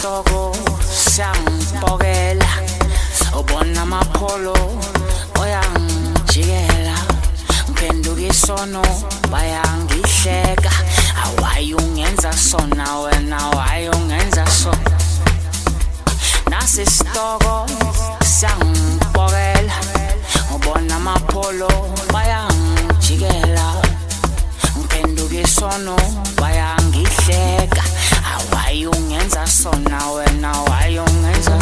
Nasisitoko siyangibhokela ubona amapholo oyangijikela ngiphenduka isono bayangihleka why ungenza sona wena why ungenza so Nasisitoko siyangibhokela ubona amapholo bayangijikela ngiphenduka isono bayangihleka why ungenza sona wena why ungenza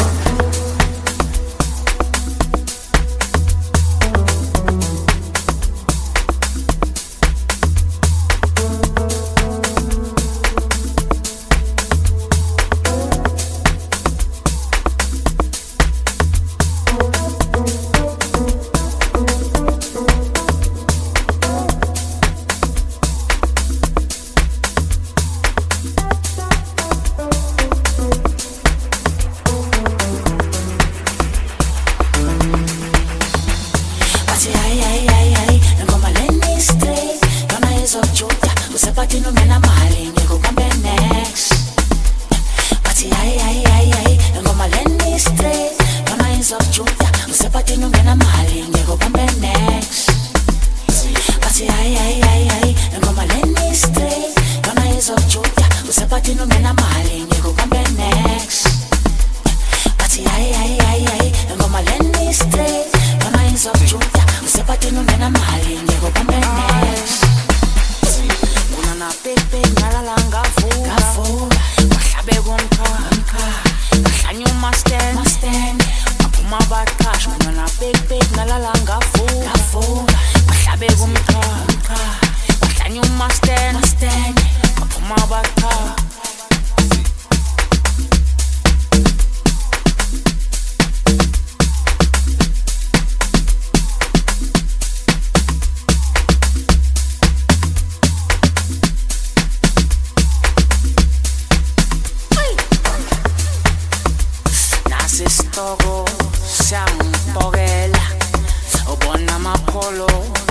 Nasisitoko siyangibhokela ubona amapholo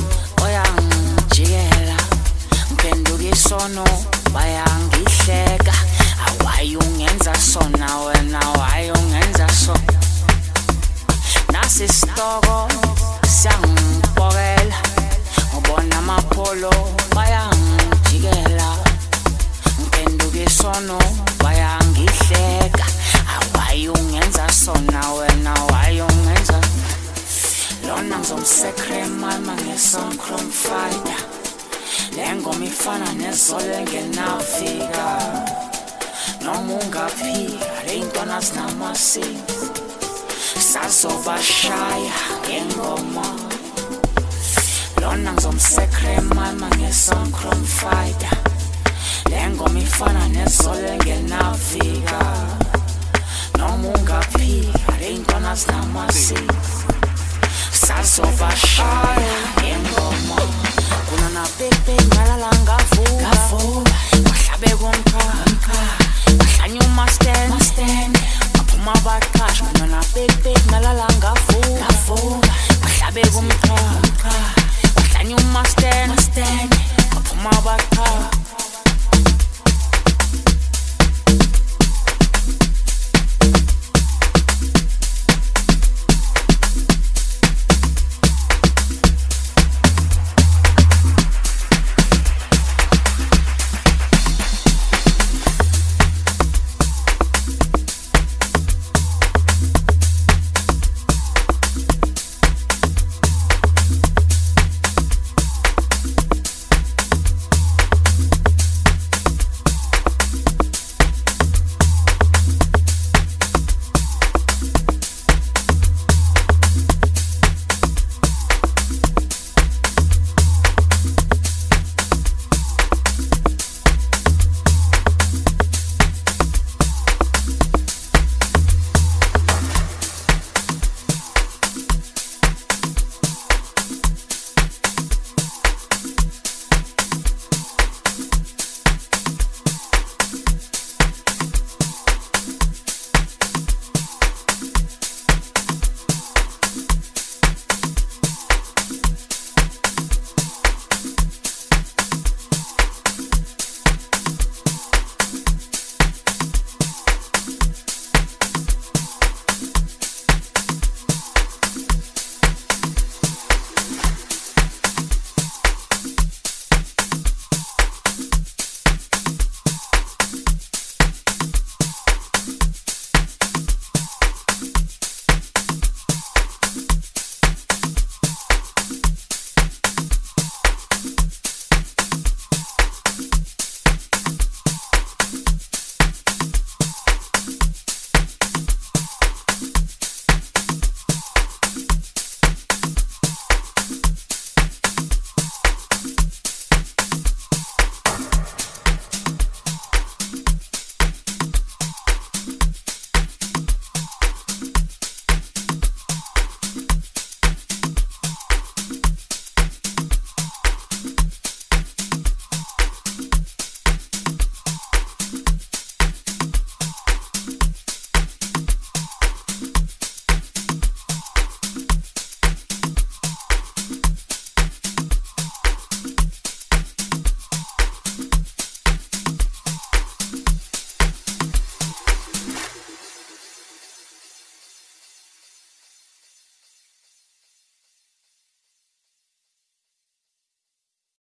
oyangijikela ngiphenduka isono bayangihleka why ungenza sona wena why ungenza so Nasisitoko siyangibhokela ubona amapholo bayangijikela ngiphenduka isono bayangihleka why ungenza sona wena why ungenza lona ngizomsekre mama ngesongchrome fighter lengoma ifana nezolo engenafika noma ungaphika ley'ntwana zinamasini sazobashaya ngengoma lona ngizomsekre mama ngesongchrome fighter lengoma ifana nezolo engenafika noma ungaphika ley'ntwana zinamasini sazobashaya ngengoma